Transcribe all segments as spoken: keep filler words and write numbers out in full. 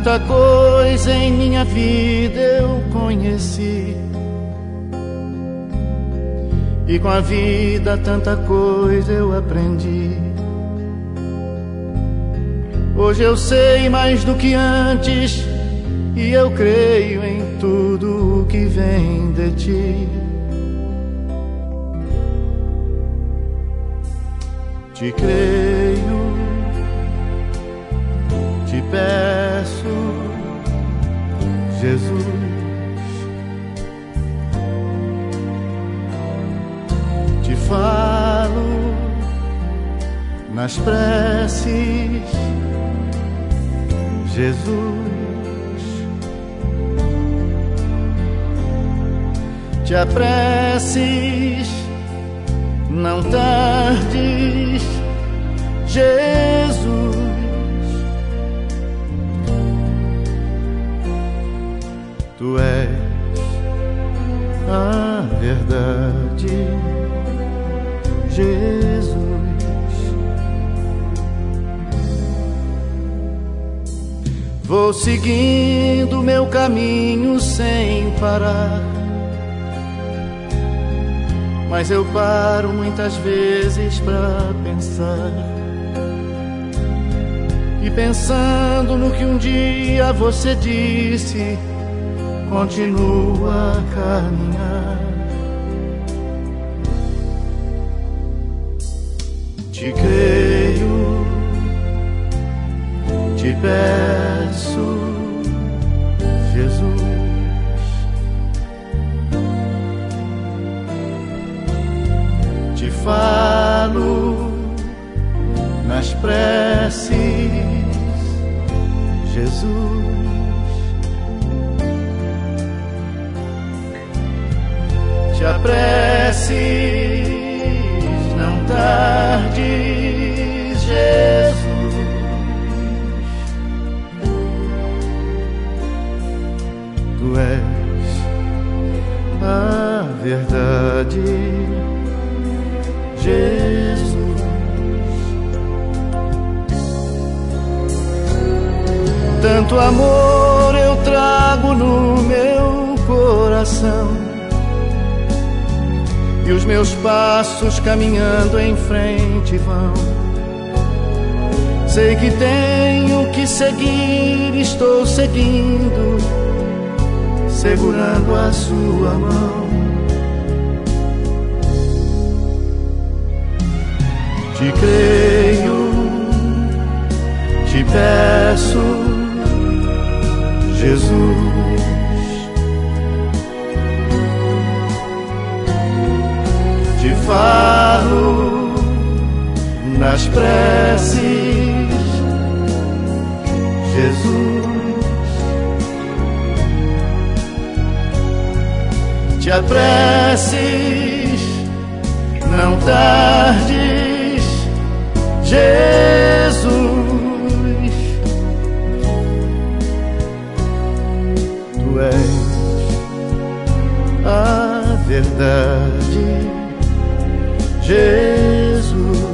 Tanta coisa em minha vida eu conheci, e com a vida tanta coisa eu aprendi. Hoje eu sei mais do que antes, e eu creio em tudo o que vem de ti. Te creio, te peço, Jesus. Te falo nas preces, Jesus. Te apresses, não tardes, Jesus. Tu és a verdade, Jesus. Vou seguindo meu caminho sem parar, mas eu paro muitas vezes pra pensar. E pensando no que um dia você disse, continua a caminhar. Te creio, te peço, Jesus. Te falo nas preces, Jesus. Te apresses, não tardes, Jesus. Tu és a verdade, Jesus. Tanto amor eu trago no meu coração, e os meus passos caminhando em frente vão. Sei que tenho que seguir, estou seguindo, segurando a sua mão. Te creio, te peço, Jesus. Te falo nas preces, Jesus. Te apresses, não tardes, Jesus. Tu és a verdade, Jesus.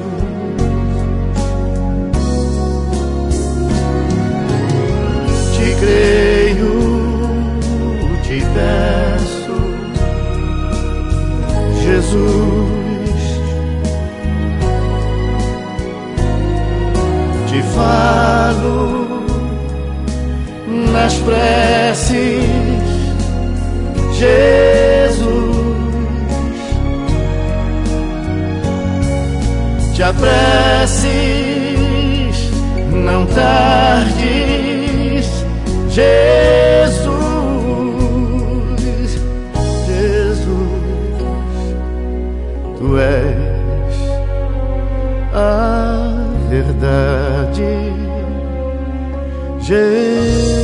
Te creio, te peço, Jesus. Te falo nas preces, Jesus. Te apresses, não tardes, Jesus. Jesus, tu és a verdade, Jesus.